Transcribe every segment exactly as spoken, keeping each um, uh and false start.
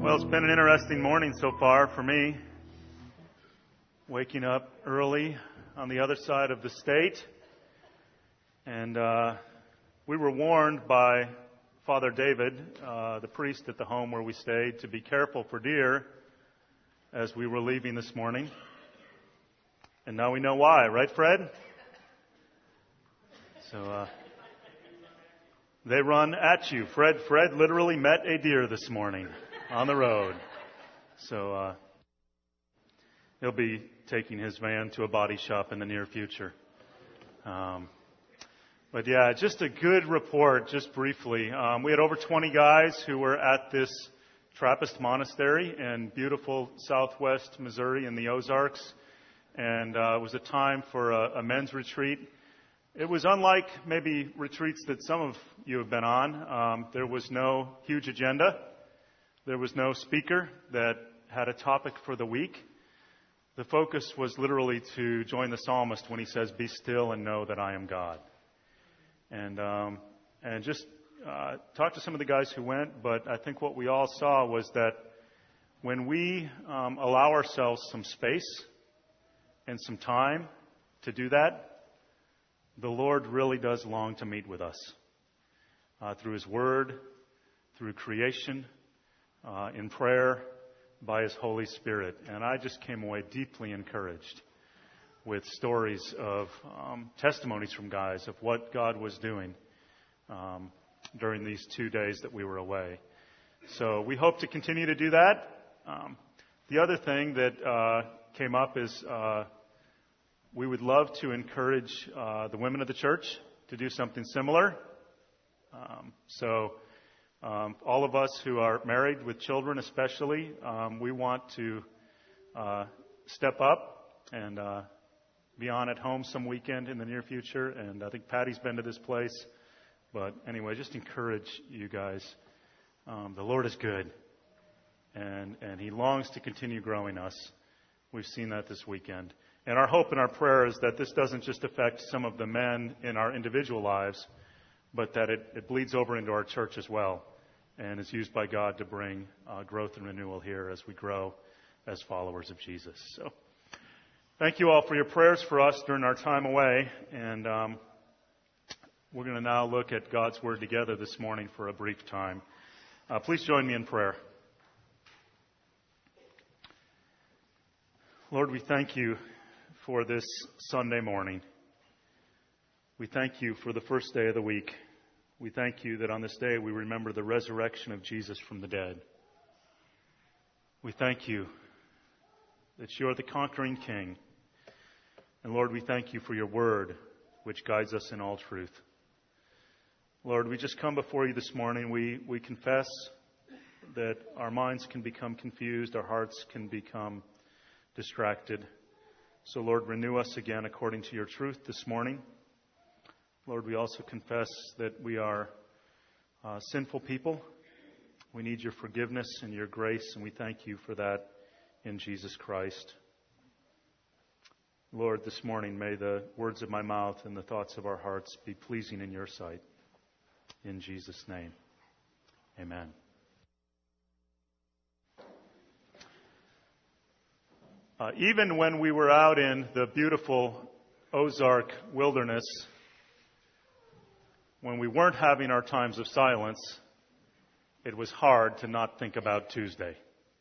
Well, it's been an interesting morning so far for me. Waking up early on the other side of the state. And uh, we were warned by Father David, uh, the priest at the home where we stayed, to be careful for deer as we were leaving this morning. And now we know why, right, Fred? So uh, they run at you. Fred, Fred literally met a deer this morning on the road. So uh, he'll be taking his van to a body shop in the near future. Um, but yeah, just a good report, just briefly. Um, we had over twenty guys who were at this Trappist monastery in beautiful southwest Missouri in the Ozarks. And uh, it was a time for a, a men's retreat. It was unlike maybe retreats that some of you have been on. Um, there was no huge agenda. There was no speaker that had a topic for the week. The focus was literally to join the psalmist when he says, "Be still and know that I am God." And um, and just uh, talk to some of the guys who went, but I think what we all saw was that when we um, allow ourselves some space and some time to do that, the Lord really does long to meet with us uh, through His Word, through creation, uh, in prayer, by His Holy Spirit. And I just came away deeply encouraged with stories of um, testimonies from guys of what God was doing um, during these two days that we were away. So we hope to continue to do that. Um, the other thing that uh, came up is uh, we would love to encourage uh, the women of the church to do something similar. Um, so um, all of us who are married with children especially, um, we want to uh, step up and uh, be on at home some weekend in the near future. And I think Patty's been to this place. But anyway, just encourage you guys. Um, the Lord is good. And, and He longs to continue growing us. We've seen that this weekend. And our hope and our prayer is that this doesn't just affect some of the men in our individual lives, but that it, it bleeds over into our church as well and is used by God to bring uh, growth and renewal here as we grow as followers of Jesus. So thank you all for your prayers for us during our time away. And um, we're going to now look at God's Word together this morning for a brief time. Uh, please join me in prayer. Lord, we thank you for this Sunday morning. We thank you for the first day of the week. We thank you that on this day we remember the resurrection of Jesus from the dead. We thank you that you are the conquering King. And Lord, we thank you for your word, which guides us in all truth. Lord, we just come before you this morning. We, we confess that our minds can become confused, our hearts can become distracted. So, Lord, renew us again according to your truth this morning. Lord, we also confess that we are uh, sinful people. We need your forgiveness and your grace, and we thank you for that in Jesus Christ. Lord, this morning, may the words of my mouth and the thoughts of our hearts be pleasing in your sight. In Jesus' name, amen. Uh, even when we were out in the beautiful Ozark wilderness, when we weren't having our times of silence, it was hard to not think about Tuesday.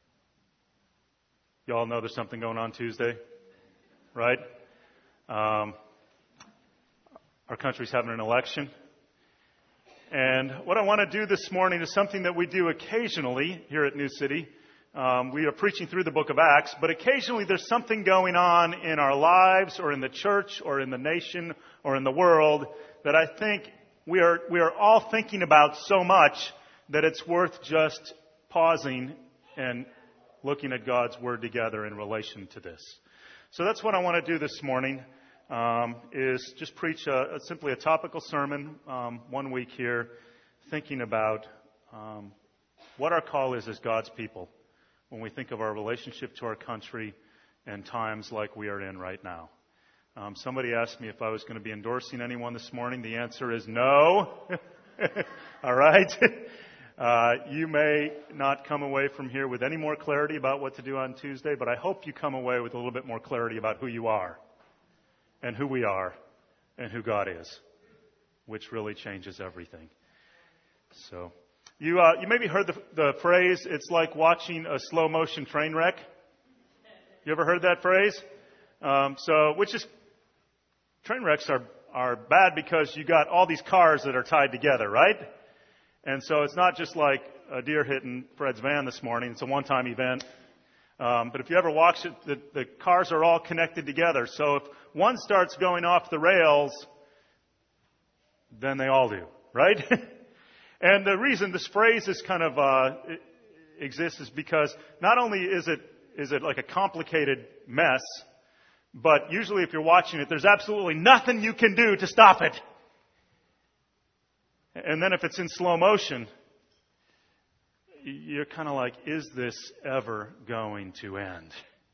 You all know there's something going on Tuesday, right? Um, our country's having an election. And what I want to do this morning is something that we do occasionally here at New City. Um, we are preaching through the book of Acts, but occasionally there's something going on in our lives or in the church or in the nation or in the world that I think we are we are all thinking about so much that it's worth just pausing and looking at God's Word together in relation to this. So that's what I want to do this morning, um, is just preach a, a, simply a topical sermon um, one week here, thinking about um, what our call is as God's people when we think of our relationship to our country and times like we are in right now. Um, somebody asked me if I was going to be endorsing anyone this morning. The answer is no. All right. Uh, you may not come away from here with any more clarity about what to do on Tuesday, but I hope you come away with a little bit more clarity about who you are and who we are and who God is, which really changes everything. So, you uh, you maybe heard the, the phrase, it's like watching a slow motion train wreck. You ever heard that phrase? Um, so, which is, train wrecks are, are bad because you got all these cars that are tied together, right? And so it's not just like a deer hitting Fred's van this morning. It's a one-time event. Um, but if you ever watch it, the, the cars are all connected together. So if one starts going off the rails, then they all do, right? And the reason this phrase is kind of uh, exists is because not only is it is it like a complicated mess, but usually if you're watching it, there's absolutely nothing you can do to stop it. And then if it's in slow motion, you're kind of like, is this ever going to end?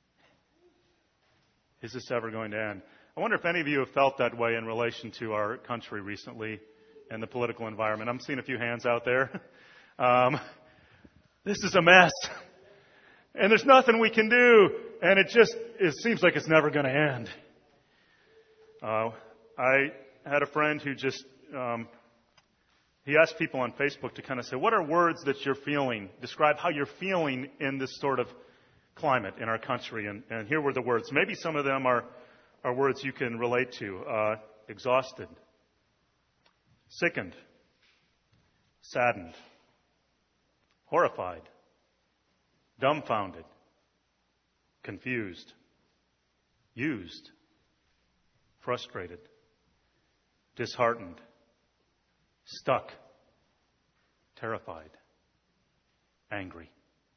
Is this ever going to end? I wonder if any of you have felt that way in relation to our country recently and the political environment. I'm seeing a few hands out there. Um, this is a mess. And there's nothing we can do. And it just, it seems like it's never going to end. Uh, I had a friend who just... Um, He asked people on Facebook to kind of say, what are words that you're feeling? Describe how you're feeling in this sort of climate in our country. And, and here were the words. Maybe some of them are, are words you can relate to. Uh, exhausted. Sickened. Saddened. Horrified. Dumbfounded. Confused. Used. Frustrated. Disheartened. Stuck, terrified, angry.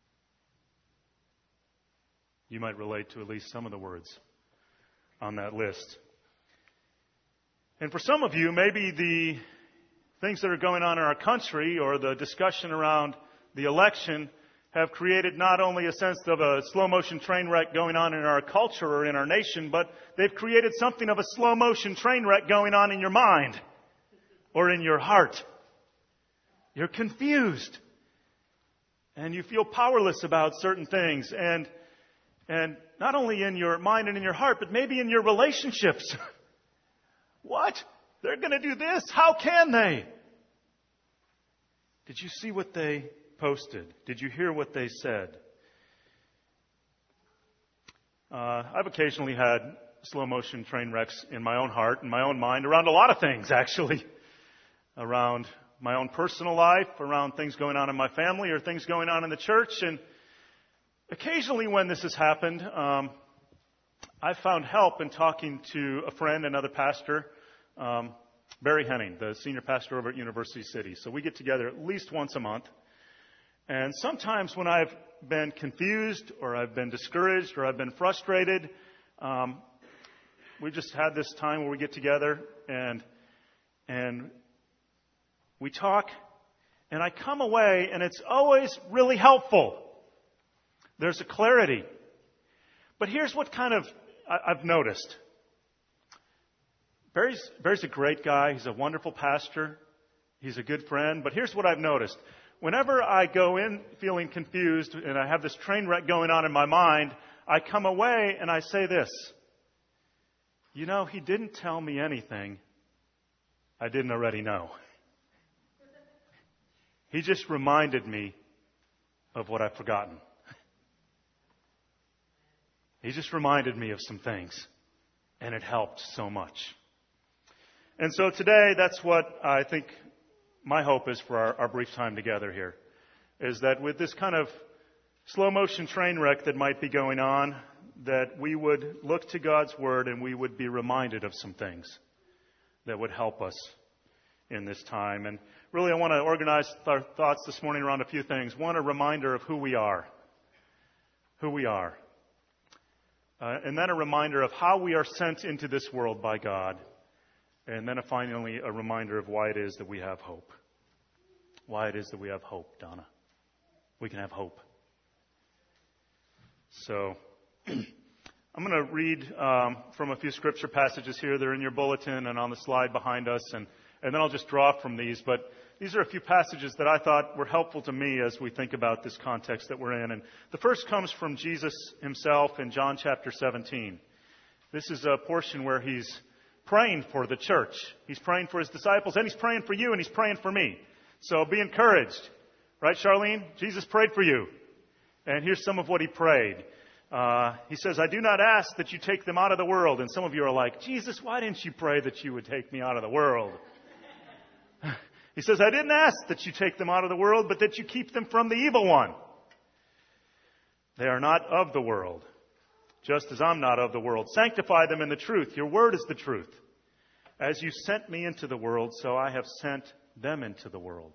You might relate to at least some of the words on that list. And for some of you, maybe the things that are going on in our country or the discussion around the election have created not only a sense of a slow motion train wreck going on in our culture or in our nation, but they've created something of a slow motion train wreck going on in your mind. Or in your heart. You're confused. And you feel powerless about certain things. And, and not only in your mind and in your heart, but maybe in your relationships. What? They're going to do this? How can they? Did you see what they posted? Did you hear what they said? Uh, I've occasionally had slow motion train wrecks in my own heart and my own mind around a lot of things, actually. Around my own personal life, around things going on in my family or things going on in the church. And occasionally when this has happened, um, I've found help in talking to a friend, another pastor, um, Barry Henning, the senior pastor over at University City. So we get together at least once a month. And sometimes when I've been confused or I've been discouraged or I've been frustrated, um, we just had this time where we get together and and we talk, and I come away, and it's always really helpful. There's a clarity. But here's what kind of I've noticed. Barry's, Barry's a great guy. He's a wonderful pastor. He's a good friend. But here's what I've noticed. Whenever I go in feeling confused, and I have this train wreck going on in my mind, I come away and I say this. You know, he didn't tell me anything I didn't already know. He just reminded me of what I've forgotten. He just reminded me of some things, and it helped so much. And so today, that's what I think my hope is for our, our brief time together here, is that with this kind of slow motion train wreck that might be going on, that we would look to God's Word and we would be reminded of some things that would help us in this time. And really, I want to organize our thoughts this morning around a few things. One, a reminder of who we are. Who we are. Uh, and then a reminder of how we are sent into this world by God. And then a, finally, a reminder of why it is that we have hope. Why it is that we have hope, Donna. We can have hope. So, I'm going to read um, from a few scripture passages here. They're in your bulletin and on the slide behind us. And, and then I'll just draw from these. But these are a few passages that I thought were helpful to me as we think about this context that we're in. And the first comes from Jesus himself in John chapter seventeen. This is a portion where he's praying for the church. He's praying for his disciples, and he's praying for you, and he's praying for me. So be encouraged. Right, Charlene? Jesus prayed for you. And here's some of what he prayed. Uh, he says, I do not ask that you take them out of the world. And some of you are like, Jesus, why didn't you pray that you would take me out of the world? He says, I didn't ask that you take them out of the world, but that you keep them from the evil one. They are not of the world, just as I'm not of the world. Sanctify them in the truth. Your word is the truth. As you sent me into the world, so I have sent them into the world.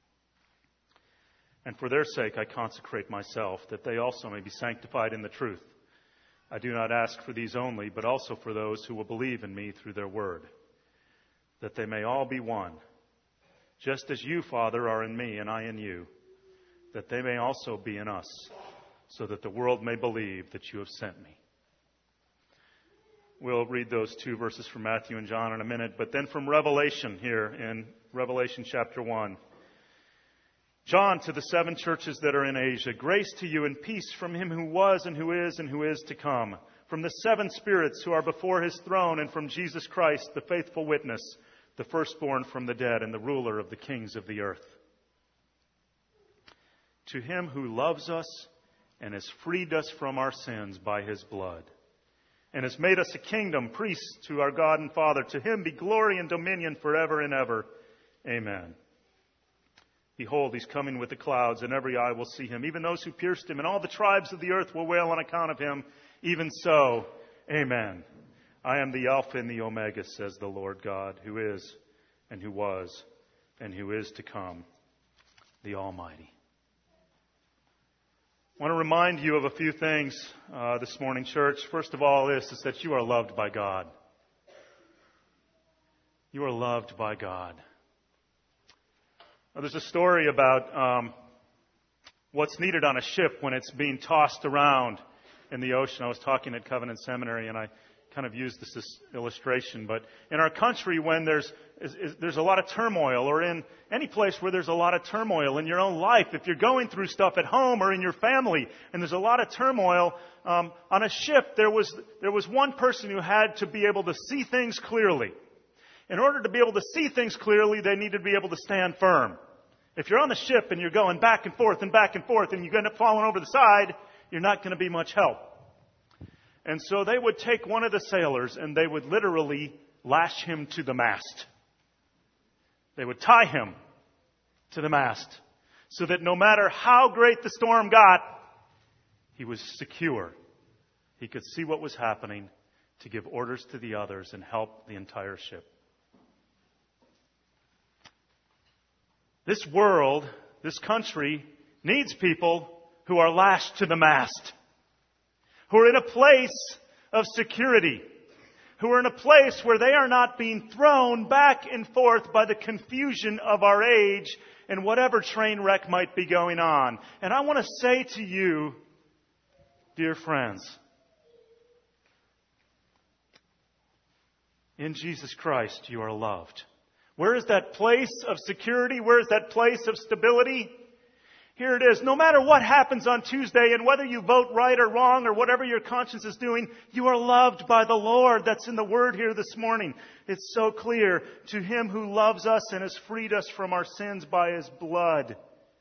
And for their sake I consecrate myself, that they also may be sanctified in the truth. I do not ask for these only, but also for those who will believe in me through their word, that they may all be one, just as you, Father, are in me and I in you, that they may also be in us, so that the world may believe that you have sent me. We'll read those two verses from Matthew and John in a minute, but then from Revelation here in Revelation chapter one. John, to the seven churches that are in Asia, grace to you and peace from him who was and who is and who is to come, from the seven spirits who are before his throne, and from Jesus Christ, the faithful witness, the firstborn from the dead and the ruler of the kings of the earth. To him who loves us and has freed us from our sins by his blood, and has made us a kingdom, priests to our God and Father, to him be glory and dominion forever and ever. Amen. Behold, he's coming with the clouds, and every eye will see him, even those who pierced him, and all the tribes of the earth will wail on account of him. Even so, amen. I am the Alpha and the Omega, says the Lord God, who is, and who was, and who is to come, the Almighty. I want to remind you of a few things uh, this morning, church. First of all, this is that you are loved by God. You are loved by God. Now, there's a story about um, what's needed on a ship when it's being tossed around in the ocean. I was talking at Covenant Seminary, and I kind of used this, this illustration. But in our country, when there's is, is, there's a lot of turmoil, or in any place where there's a lot of turmoil in your own life, if you're going through stuff at home or in your family, and there's a lot of turmoil, um, on a ship there was there was one person who had to be able to see things clearly. In order to be able to see things clearly, they needed to be able to stand firm. If you're on the ship and you're going back and forth and back and forth and you end up falling over the side, you're not going to be much help. And so they would take one of the sailors and they would literally lash him to the mast. They would tie him to the mast so that no matter how great the storm got, he was secure. He could see what was happening to give orders to the others and help the entire ship. This world, this country, needs people who are lashed to the mast, who are in a place of security, who are in a place where they are not being thrown back and forth by the confusion of our age and whatever train wreck might be going on. And I want to say to you, dear friends, in Jesus Christ you are loved. Where is that place of security? Where is that place of stability? Here it is. No matter what happens on Tuesday and whether you vote right or wrong or whatever your conscience is doing, you are loved by the Lord. That's in the Word here this morning. It's so clear. To him who loves us and has freed us from our sins by his blood.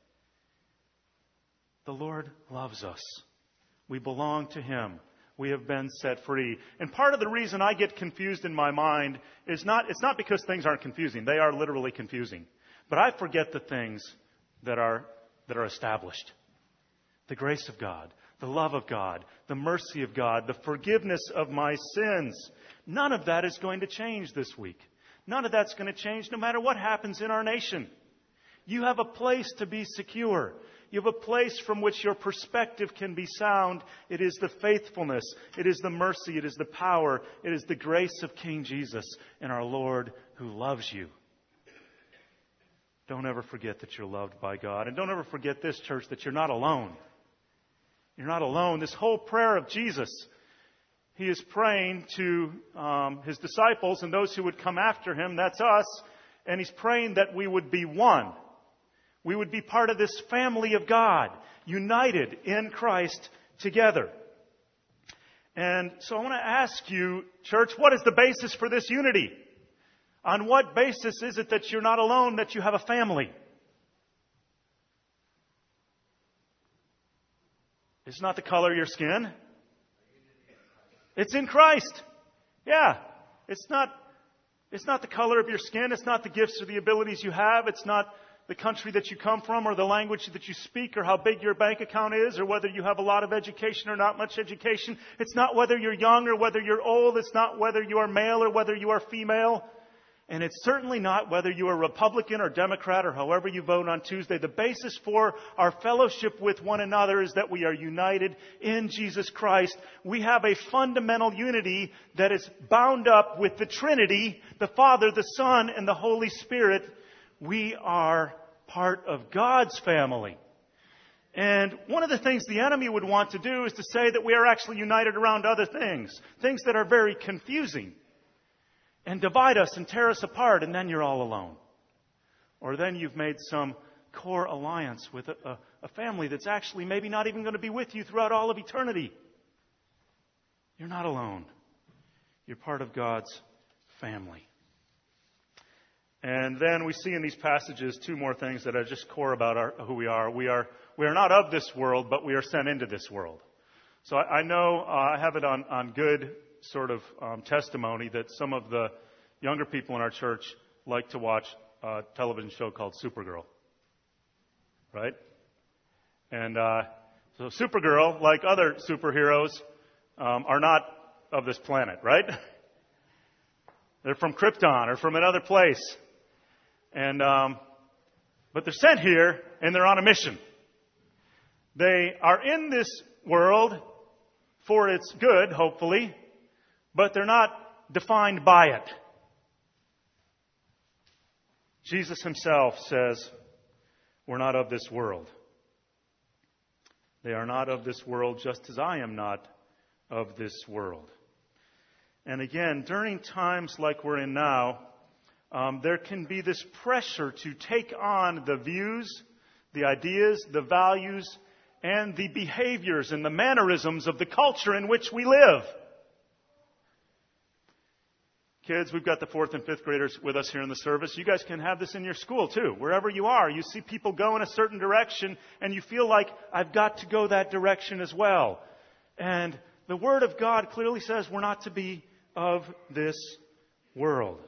The Lord loves us. We belong to him. We have been set free. And part of the reason I get confused in my mind is not, it's not because things aren't confusing. They are literally confusing. But I forget the things that are, that are established. The grace of God, the love of God, the mercy of God, the forgiveness of my sins. None of that is going to change this week. None of that's going to change no matter what happens in our nation. You have a place to be secure. You have a place from which your perspective can be sound. It is the faithfulness. It is the mercy. It is the power. It is the grace of King Jesus and our Lord who loves you. Don't ever forget that you're loved by God. And don't ever forget this, church, that you're not alone. You're not alone. This whole prayer of Jesus, he is praying to um, his disciples and those who would come after him. That's us. And He's praying that we would be one. We would be part of this family of God, united in Christ together. And so I want to ask you, church, what is the basis for this unity? On what basis is it that you're not alone, that you have a family? It's not the color of your skin. It's in Christ. Yeah. It's not, it's not the color of your skin. It's not the gifts or the abilities you have. It's not the country that you come from or the language that you speak or how big your bank account is or whether you have a lot of education or not much education. It's not whether you're young or whether you're old. It's not whether you are male or whether you are female. And it's certainly not whether you are Republican or Democrat or however you vote on Tuesday. The basis for our fellowship with one another is that we are united in Jesus Christ. We have a fundamental unity that is bound up with the Trinity, the Father, the Son, and the Holy Spirit. We are part of God's family. And one of the things the enemy would want to do is to say that we are actually united around other things, things that are very confusing, and divide us and tear us apart, and then you're all alone. Or then you've made some core alliance with a, a, a family that's actually maybe not even going to be with you throughout all of eternity. You're not alone. You're part of God's family. And then we see in these passages two more things that are just core about our, who we are. We are we are not of this world, but we are sent into this world. So I, I know uh, I have it on, on good sort of um, testimony that some of the younger people in our church like to watch a television show called Supergirl. Right? And uh, so Supergirl, like other superheroes, um, are not of this planet, right? They're from Krypton or from another place. And um, but they're sent here and they're on a mission. They are in this world for its good, hopefully, but they're not defined by it. Jesus Himself says, we're not of this world. They are not of this world, just as I am not of this world. And again, during times like we're in now, um, there can be this pressure to take on the views, the ideas, the values, and the behaviors and the mannerisms of the culture in which we live. Kids, we've got the fourth and fifth graders with us here in the service. You guys can have this in your school too. Wherever you are, you see people go in a certain direction and you feel like, I've got to go that direction as well. And the Word of God clearly says we're not to be of this world.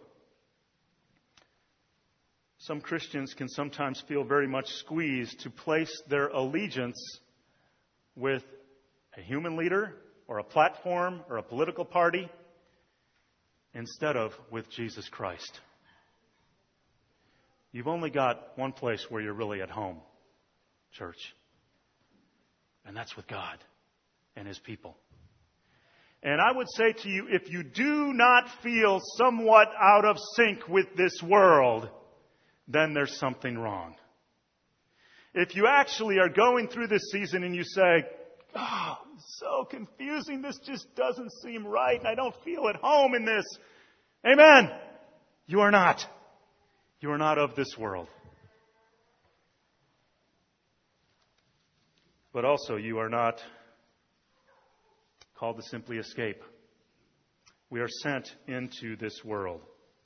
Some Christians can sometimes feel very much squeezed to place their allegiance with a human leader or a platform or a political party instead of with Jesus Christ. You've only got one place where you're really at home, church. And that's with God and His people. And I would say to you, if you do not feel somewhat out of sync with this world, then there's something wrong. If you actually are going through this season and you say, oh, so confusing, this just doesn't seem right, and I don't feel at home in this. Amen. You are not. You are not of this world. But also, you are not called to simply escape. We are sent into this world.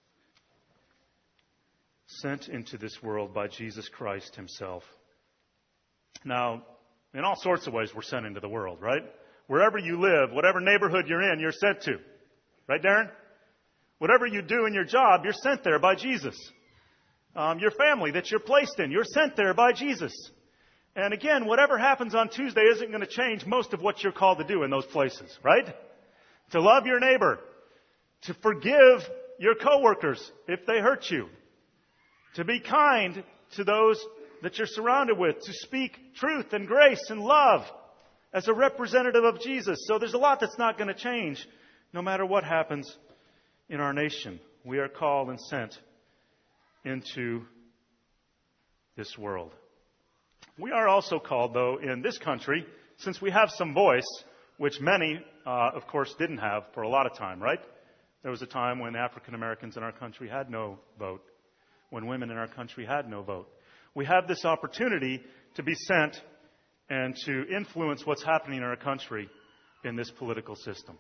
Sent into this world by Jesus Christ Himself. Now, in all sorts of ways, we're sent into the world, right? Wherever you live, whatever neighborhood you're in, you're sent to. Right, Darren? Whatever you do in your job, you're sent there by Jesus. Um, your family that you're placed in, you're sent there by Jesus. And again, whatever happens on Tuesday isn't going to change most of what you're called to do in those places, right? To love your neighbor. To forgive your coworkers if they hurt you. To be kind to those that you're surrounded with. To speak truth and grace and love as a representative of Jesus. So there's a lot that's not going to change no matter what happens in our nation. We are called and sent into this world. We are also called, though, in this country, since we have some voice, which many, uh, of course, didn't have for a lot of time, right? There was a time when African Americans in our country had no vote. when women in our country had no vote. We have this opportunity to be sent and to influence what's happening in our country in this political system.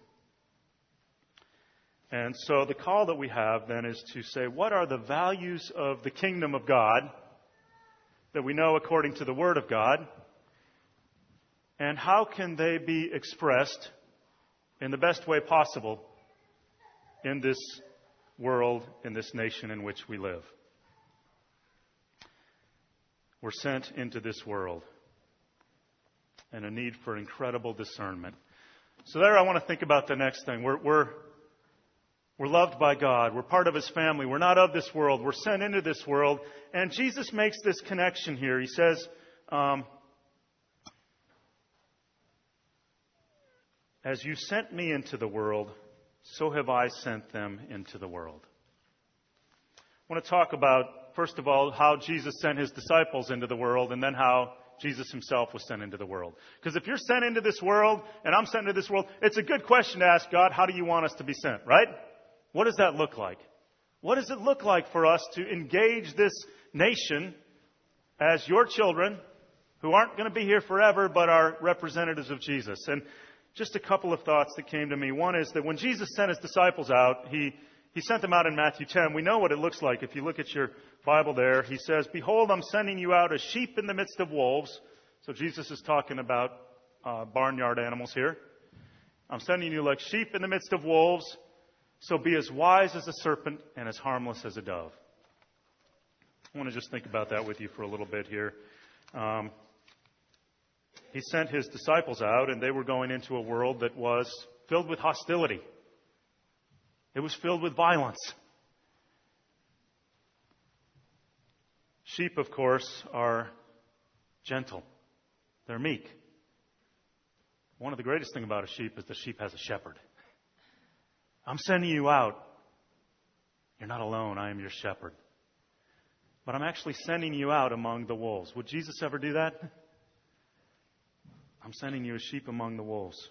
And so the call that we have then is to say, what are the values of the kingdom of God that we know according to the Word of God, and how can they be expressed in the best way possible in this world, in this nation in which we live? We're sent into this world, and a need for incredible discernment. So there I want to think about the next thing. We're, we're, we're loved by God. We're part of His family. We're not of this world. We're sent into this world. And Jesus makes this connection here. He says, um, as you sent me into the world, so have I sent them into the world. I want to talk about, first of all, how Jesus sent His disciples into the world, and then how Jesus Himself was sent into the world. Because if you're sent into this world, and I'm sent into this world, it's a good question to ask God, how do you want us to be sent, right? What does that look like? What does it look like for us to engage this nation as your children, who aren't going to be here forever, but are representatives of Jesus? And just a couple of thoughts that came to me. One is that when Jesus sent His disciples out, He He sent them out in Matthew ten. We know what it looks like. If you look at your Bible there, He says, behold, I'm sending you out as sheep in the midst of wolves. So Jesus is talking about uh, barnyard animals here. I'm sending you like sheep in the midst of wolves. So be as wise as a serpent and as harmless as a dove. I want to just think about that with you for a little bit here. Um, he sent His disciples out, and they were going into a world that was filled with hostility. It was filled with violence. Sheep, of course, are gentle. They're meek. One of the greatest things about a sheep is the sheep has a shepherd. I'm sending you out. You're not alone. I am your shepherd. But I'm actually sending you out among the wolves. Would Jesus ever do that? I'm sending you as sheep among the wolves.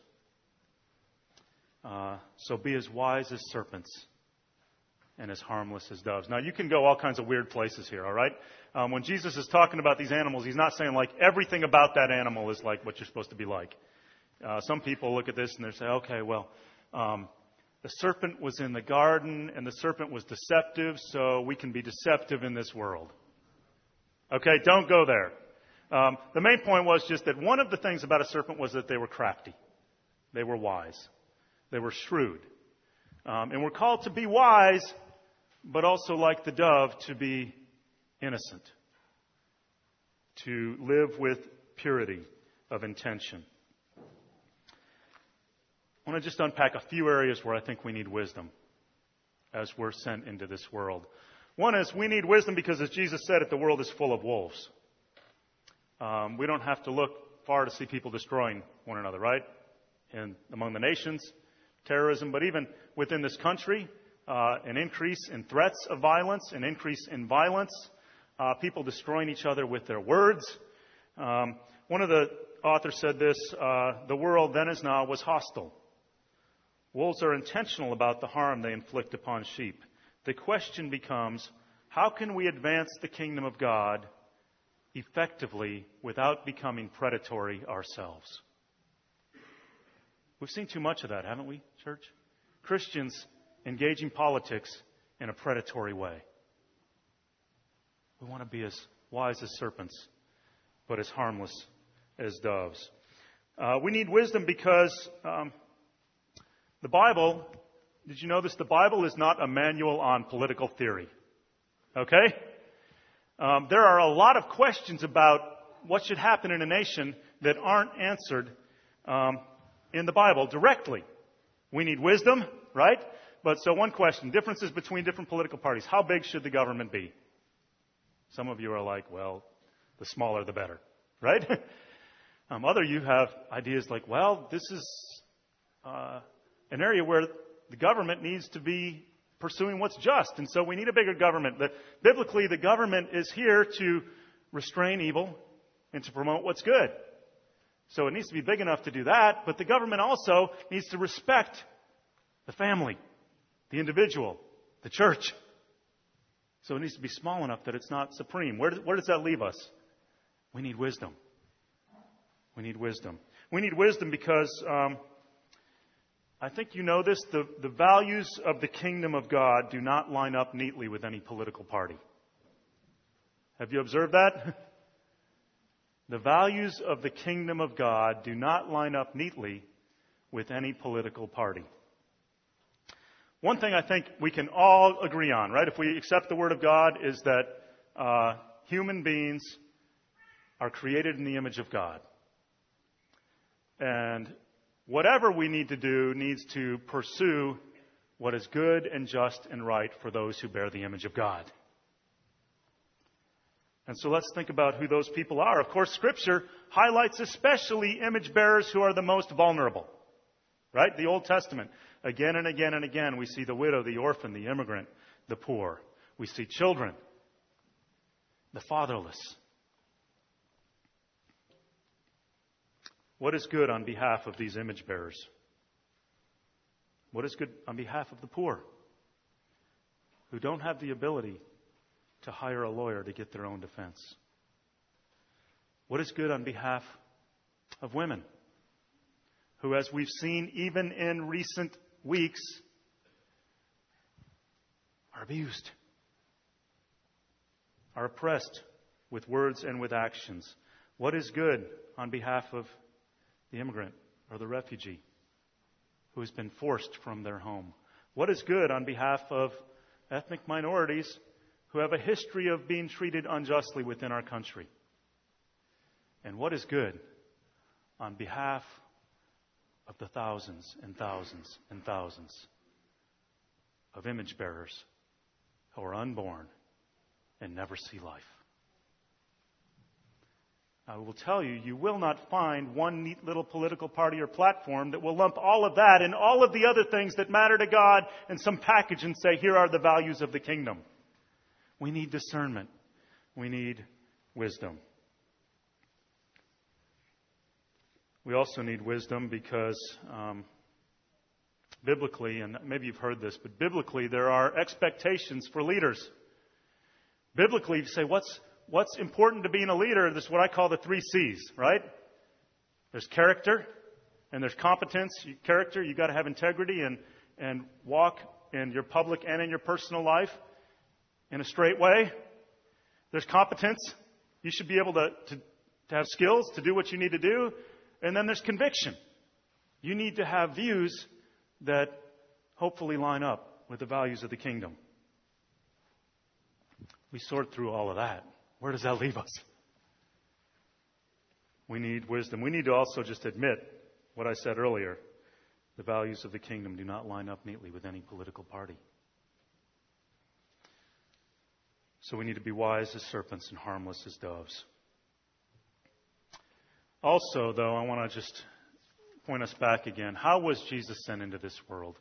Uh, so be as wise as serpents and as harmless as doves. Now, you can go all kinds of weird places here, all right? Um, when Jesus is talking about these animals, He's not saying like everything about that animal is like what you're supposed to be like. Uh, some people look at this and they say, okay, well, um, the serpent was in the garden and the serpent was deceptive, so we can be deceptive in this world. Okay, don't go there. Um, the main point was just that one of the things about a serpent was that they were crafty. They were wise. They were shrewd. Um, and we're called to be wise, but also like the dove, to be innocent. To live with purity of intention. I want to just unpack a few areas where I think we need wisdom as we're sent into this world. One is we need wisdom because, as Jesus said, the world is full of wolves. Um, we don't have to look far to see people destroying one another, right? And among the nations, terrorism, but even within this country, uh, an increase in threats of violence, an increase in violence, uh, people destroying each other with their words. Um, one of the authors said this, uh, the world then as now was hostile. Wolves are intentional about the harm they inflict upon sheep. The question becomes, how can we advance the kingdom of God effectively without becoming predatory ourselves? We've seen too much of that, haven't we, church? Christians engaging politics in a predatory way. We want to be as wise as serpents, but as harmless as doves. Uh, we need wisdom because um, the Bible, did you know this? The Bible is not a manual on political theory. Okay? Um, there are a lot of questions about what should happen in a nation that aren't answered um, in the Bible directly. We need wisdom, right? But so one question, differences between different political parties. How big should the government be? Some of you are like, well, the smaller the better, right? um, other you have ideas like, well, this is uh, an area where the government needs to be pursuing what's just, and so we need a bigger government. The, biblically, the government is here to restrain evil and to promote what's good. So it needs to be big enough to do that, but the government also needs to respect the family, the individual, the church. So it needs to be small enough that it's not supreme. Where does, where does that leave us? We need wisdom. We need wisdom. We need wisdom because um, I think you know this. The, the values of the kingdom of God do not line up neatly with any political party. Have you observed that? The values of the kingdom of God do not line up neatly with any political party. One thing I think we can all agree on, right, if we accept the Word of God, is that uh, human beings are created in the image of God. And whatever we need to do needs to pursue what is good and just and right for those who bear the image of God. And so let's think about who those people are. Of course, Scripture highlights especially image bearers who are the most vulnerable. Right? The Old Testament. Again and again and again, we see the widow, the orphan, the immigrant, the poor. We see children, the fatherless. What is good on behalf of these image bearers? What is good on behalf of the poor who don't have the ability to hire a lawyer to get their own defense? What is good on behalf of women who, as we've seen even in recent weeks, are abused, are oppressed with words and with actions? What is good on behalf of the immigrant or the refugee who has been forced from their home? What is good on behalf of ethnic minorities who have a history of being treated unjustly within our country? And what is good on behalf of the thousands and thousands and thousands of image bearers who are unborn and never see life? I will tell you, you will not find one neat little political party or platform that will lump all of that and all of the other things that matter to God in some package and say, here are the values of the kingdom. We need discernment. We need wisdom. We also need wisdom because um, biblically, and maybe you've heard this, but biblically there are expectations for leaders. Biblically, you say, what's what's important to being a leader? This is what I call the three C's, right? There's character, and there's competence. Character, you've got to have integrity and, and walk in your public and in your personal life in a straight way. There's competence. You should be able to, to, to have skills to do what you need to do. And then there's conviction. You need to have views that hopefully line up with the values of the kingdom. We sort through all of that. Where does that leave us? We need wisdom. We need to also just admit what I said earlier. The values of the kingdom do not line up neatly with any political party. So we need to be wise as serpents and harmless as doves. Also, though, I want to just point us back again. How was Jesus sent into this world?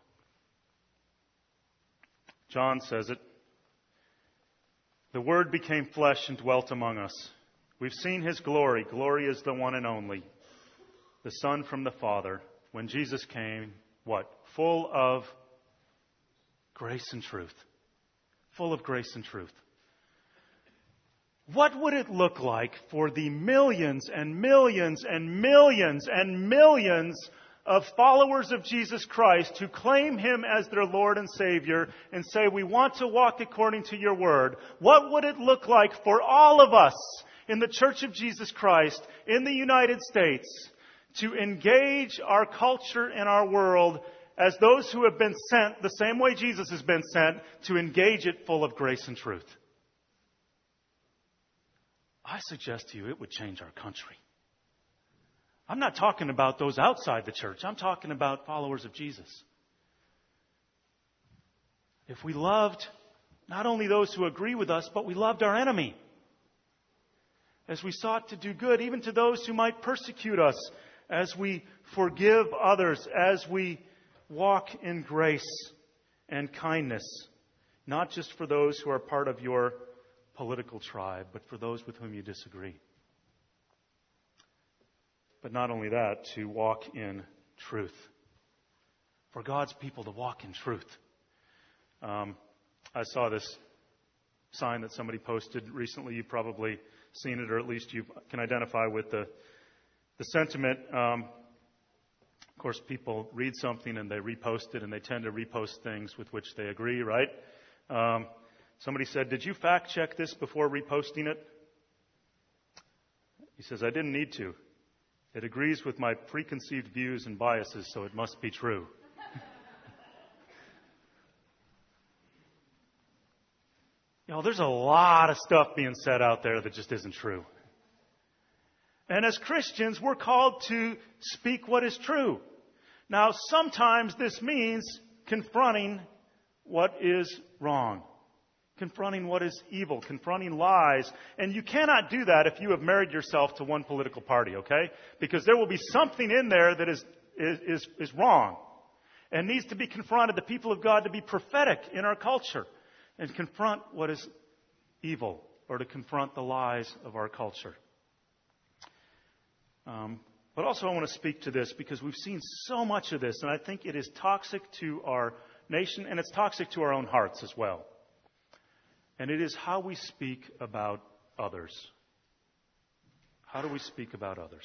John says it. The Word became flesh and dwelt among us. We've seen His glory. Glory is the one and only, the Son from the Father. When Jesus came, what? Full of grace and truth. Full of grace and truth. What would it look like for the millions and millions and millions and millions of followers of Jesus Christ who claim Him as their Lord and Savior and say, we want to walk according to your word? What would it look like for all of us in the Church of Jesus Christ in the United States to engage our culture and our world as those who have been sent the same way Jesus has been sent, to engage it full of grace and truth? I suggest to you it would change our country. I'm not talking about those outside the church. I'm talking about followers of Jesus. If we loved not only those who agree with us, but we loved our enemy, as we sought to do good even to those who might persecute us, as we forgive others, as we walk in grace and kindness, not just for those who are part of your political tribe, but for those with whom you disagree. But not only that, to walk in truth. For God's people to walk in truth. Um, I saw this sign that somebody posted recently. You've probably seen it, or at least you can identify with the the sentiment. Um, of course, people read something and they repost it, and they tend to repost things with which they agree, right? Um, somebody said, "Did you fact check this before reposting it?" He says, "I didn't need to. It agrees with my preconceived views and biases, so it must be true." You know, there's a lot of stuff being said out there that just isn't true. And as Christians, we're called to speak what is true. Now, sometimes this means confronting what is wrong, confronting what is evil, confronting lies. And you cannot do that if you have married yourself to one political party, okay? Because there will be something in there that is, is, is, is wrong and needs to be confronted. The people of God to be prophetic in our culture and confront what is evil, or to confront the lies of our culture. Um, but also I want to speak to this because we've seen so much of this, and I think it is toxic to our nation, and it's toxic to our own hearts as well. And it is how we speak about others. How do we speak about others?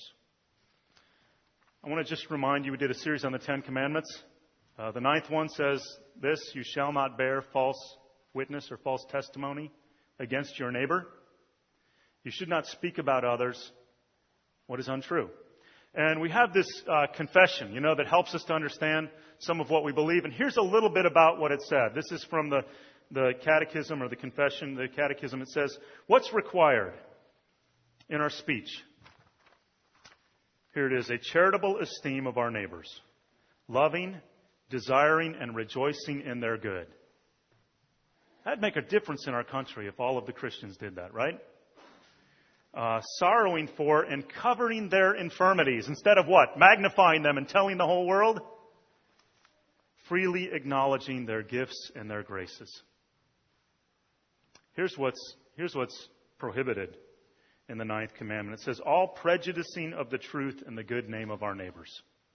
I want to just remind you, we did a series on the Ten Commandments. Uh, the ninth one says this: "You shall not bear false witness or false testimony against your neighbor." You should not speak about others what is untrue. And we have this uh, confession, you know, that helps us to understand some of what we believe. And here's a little bit about what it said. This is from the, the catechism, or the confession, the catechism. It says, "What's required in our speech?" Here it is: "A charitable esteem of our neighbors, loving, desiring, and rejoicing in their good." That'd make a difference in our country if all of the Christians did that, right? Uh, sorrowing for and covering their infirmities. Instead of what? Magnifying them and telling the whole world? Freely acknowledging their gifts and their graces. Here's what's, here's what's prohibited in the ninth commandment. It says, "All prejudicing of the truth and the good name of our neighbors."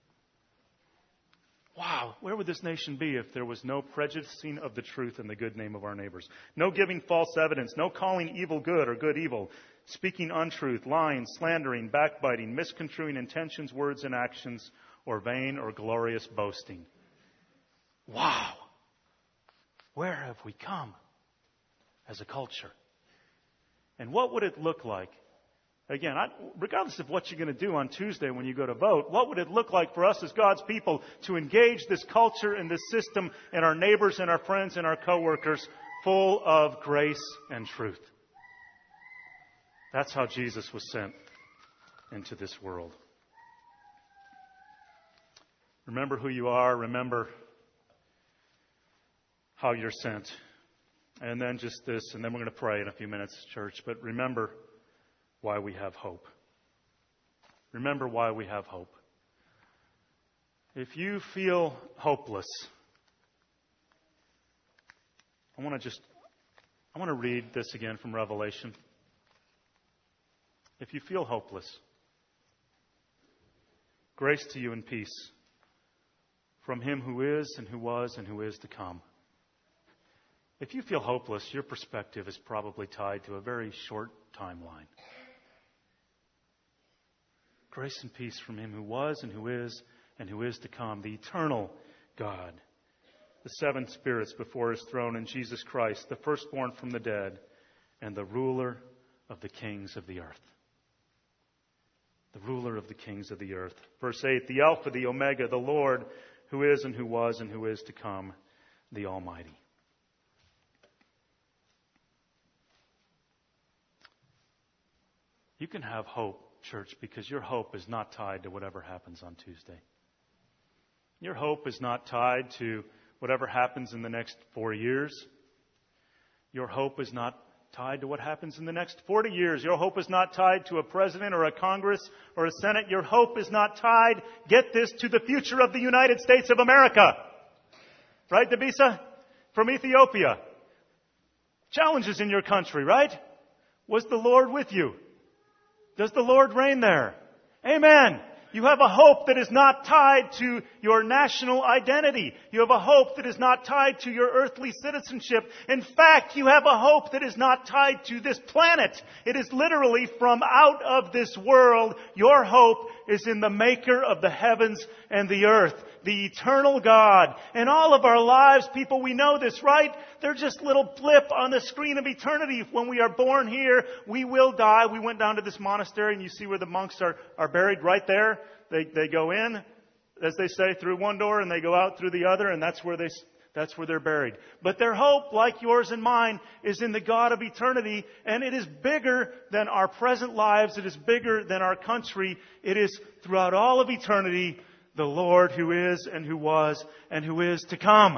Wow, where would this nation be if there was no prejudicing of the truth and the good name of our neighbors? No giving false evidence, no calling evil good or good evil, speaking untruth, lying, slandering, backbiting, misconstruing intentions, words, and actions, or vain or glorious boasting. Wow, where have we come as a culture? And what would it look like? Again, I, regardless of what you're going to do on Tuesday when you go to vote, what would it look like for us as God's people to engage this culture and this system and our neighbors and our friends and our coworkers full of grace and truth? That's how Jesus was sent into this world. Remember who you are. Remember how you're sent. And then just this, and then we're going to pray in a few minutes, church. But remember why we have hope. Remember why we have hope. If you feel hopeless, I want to just, I want to read this again from Revelation. If you feel hopeless, grace to you and peace from Him who is and who was and who is to come. If you feel hopeless, your perspective is probably tied to a very short timeline. Grace and peace from Him who was and who is and who is to come, the eternal God, the seven spirits before His throne, and Jesus Christ, the firstborn from the dead, and the ruler of the kings of the earth. The ruler of the kings of the earth. Verse eight, the Alpha, the Omega, the Lord, who is and who was and who is to come, the Almighty. You can have hope, church, because your hope is not tied to whatever happens on Tuesday. Your hope is not tied to whatever happens in the next four years. Your hope is not tied to what happens in the next forty years. Your hope is not tied to a president or a Congress or a Senate. Your hope is not tied, get this, to the future of the United States of America. Right, Debisa? From Ethiopia. Challenges in your country, right? Was the Lord with you? Does the Lord reign there? Amen. You have a hope that is not tied to your national identity. You have a hope that is not tied to your earthly citizenship. In fact, you have a hope that is not tied to this planet. It is literally from out of this world. Your hope is in the Maker of the heavens and the earth, the eternal God. And all of our lives, people, we know this, right? They're just little blip on the screen of eternity. When we are born here, we will die. We went down to this monastery, and you see where the monks are, are buried right there. They, they go in, as they say, through one door, and they go out through the other, and that's where they, that's where they're buried. But their hope, like yours and mine, is in the God of eternity, and it is bigger than our present lives. It is bigger than our country. It is throughout all of eternity, the Lord who is and who was and who is to come.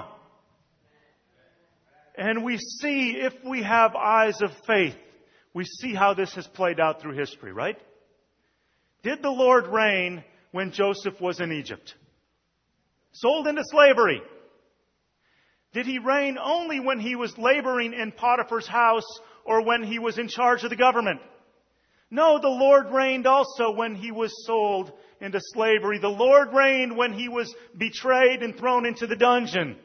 And we see, if we have eyes of faith, we see how this has played out through history, right? Did the Lord reign when Joseph was in Egypt? Sold into slavery. Did he reign only when he was laboring in Potiphar's house or when he was in charge of the government? No, the Lord reigned also when he was sold into slavery. The Lord reigned when he was betrayed and thrown into the dungeon.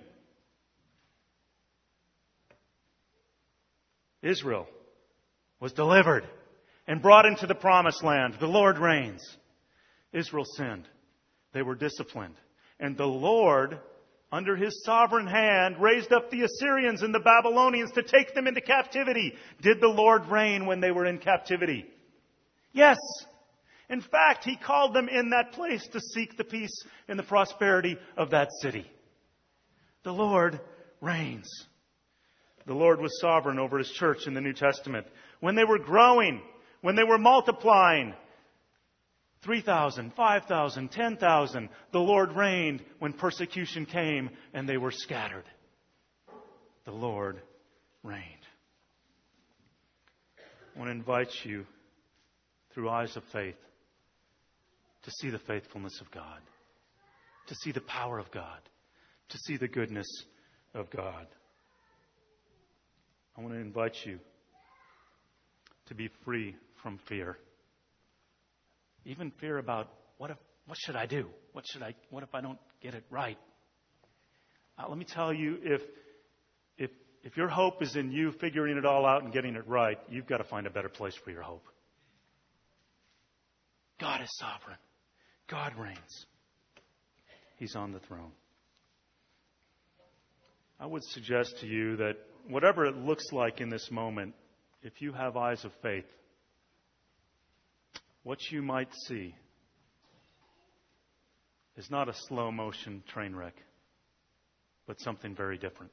Israel was delivered and brought into the promised land. The Lord reigns. Israel sinned. They were disciplined. And the Lord, under His sovereign hand, raised up the Assyrians and the Babylonians to take them into captivity. Did the Lord reign when they were in captivity? Yes. In fact, He called them in that place to seek the peace and the prosperity of that city. The Lord reigns. The Lord was sovereign over His church in the New Testament. When they were growing, when they were multiplying, three thousand, five thousand, ten thousand, the Lord reigned when persecution came and they were scattered. The Lord reigned. I want to invite you, through eyes of faith, to see the faithfulness of God, to see the power of God, to see the goodness of God. I want to invite you to be free from fear. Even fear about what if, what should I do? What should I? What if I don't get it right? Uh, let me tell you, if if if your hope is in you figuring it all out and getting it right, you've got to find a better place for your hope. God is sovereign. God reigns. He's on the throne. I would suggest to you that whatever it looks like in this moment, if you have eyes of faith, what you might see is not a slow motion train wreck, but something very different.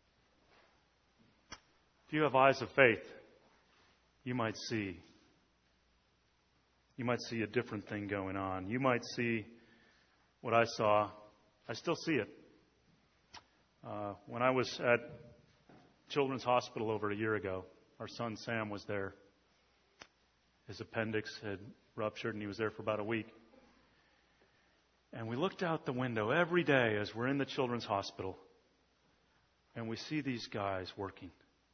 If you have eyes of faith, you might see you might see a different thing going on. You might see what I saw. I still see it. Uh, when I was at Children's Hospital over a year ago, our son Sam was there. His appendix had ruptured and he was there for about a week. And we looked out the window every day as we're in the Children's Hospital, and we see these guys working.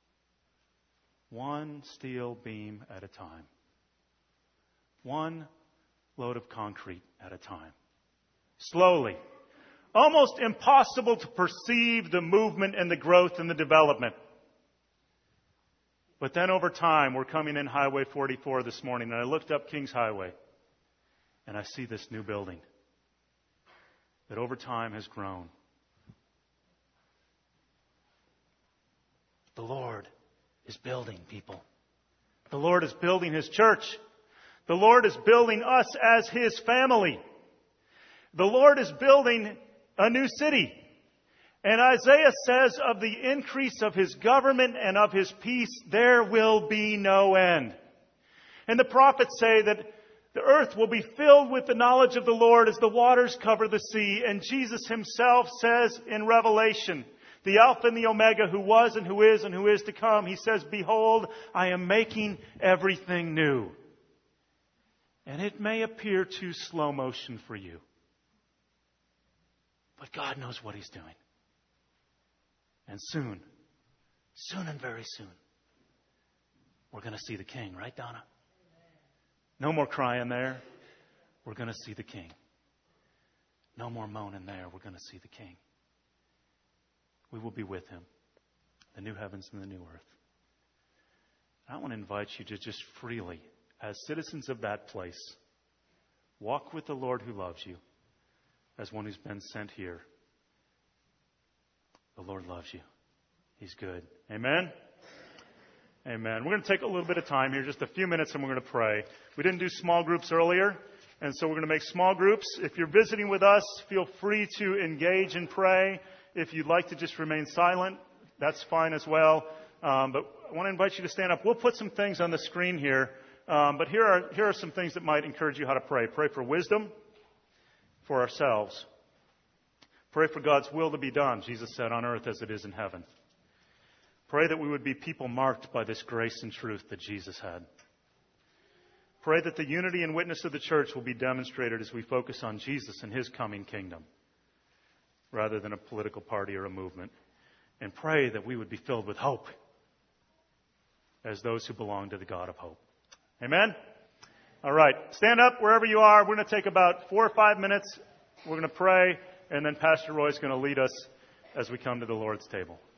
One steel beam at a time. One load of concrete at a time. Slowly. Almost impossible to perceive the movement and the growth and the development. But then over time, we're coming in Highway forty-four this morning, and I looked up Kings Highway, and I see this new building that over time has grown. The Lord is building, people. The Lord is building His church. The Lord is building us as His family. The Lord is building a new city. And Isaiah says of the increase of His government and of His peace, there will be no end. And the prophets say that the earth will be filled with the knowledge of the Lord as the waters cover the sea. And Jesus Himself says in Revelation, the Alpha and the Omega, who was and who is and who is to come, He says, behold, I am making everything new. And it may appear too slow motion for you. But God knows what He's doing. And soon, soon and very soon, we're going to see the King, right, Donna? No more crying there. we're going to see the King. No more moaning there. We're going to see the King. We will be with him. The new heavens and the new earth. I want to invite you to just freely, as citizens of that place, walk with the Lord who loves you, as one who's been sent here. The Lord loves you. He's good. Amen? Amen. We're going to take a little bit of time here, just a few minutes, and we're going to pray. We didn't do small groups earlier, and so we're going to make small groups. If you're visiting with us, feel free to engage and pray. If you'd like to just remain silent, that's fine as well. Um, but I want to invite you to stand up. We'll put some things on the screen here, um, but here are here are some things that might encourage you how to pray. Pray for wisdom for ourselves. Pray for God's will to be done, Jesus said, on earth as it is in heaven. Pray that we would be people marked by this grace and truth that Jesus had. Pray that the unity and witness of the church will be demonstrated as we focus on Jesus and his coming kingdom, rather than a political party or a movement. And pray that we would be filled with hope as those who belong to the God of hope. Amen? All right. Stand up wherever you are. We're going to take about four or five minutes. We're going to pray, and then Pastor Roy is going to lead us as we come to the Lord's table.